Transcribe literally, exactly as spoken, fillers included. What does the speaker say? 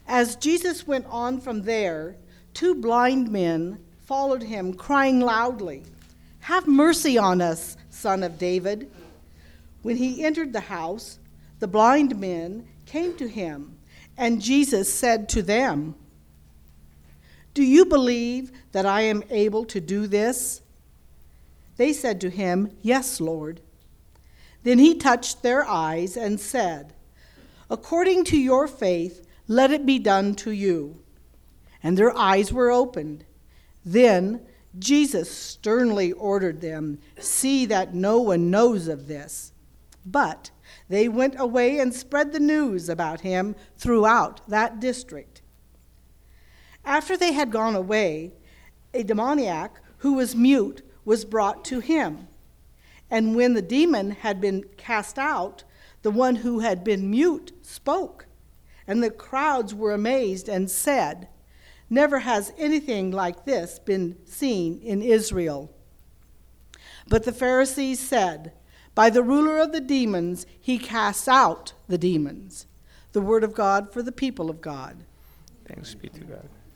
As Jesus went on from there, two blind men followed him, crying loudly, "Have mercy on us, Son of David." When he entered the house, the blind men came to him, and Jesus said to them, "Do you believe that I am able to do this?" They said to him, "Yes, Lord." Then he touched their eyes and said, "According to your faith, let it be done to you." And their eyes were opened. Then Jesus sternly ordered them, "See that no one knows of this." But they went away and spread the news about him throughout that district. After they had gone away, a demoniac who was mute was brought to him. And when the demon had been cast out, the one who had been mute spoke. And the crowds were amazed and said, "Never has anything like this been seen in Israel." But the Pharisees said, "By the ruler of the demons, he casts out the demons." The word of God for the people of God. Thanks be to God.